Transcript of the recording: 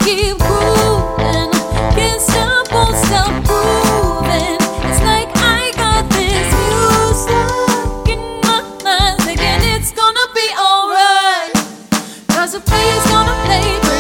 keep grooving. Can't stop, won't stop grooving. It's like I got this music in my mind, thinking it's gonna be alright. 'Cause the player's gonna play.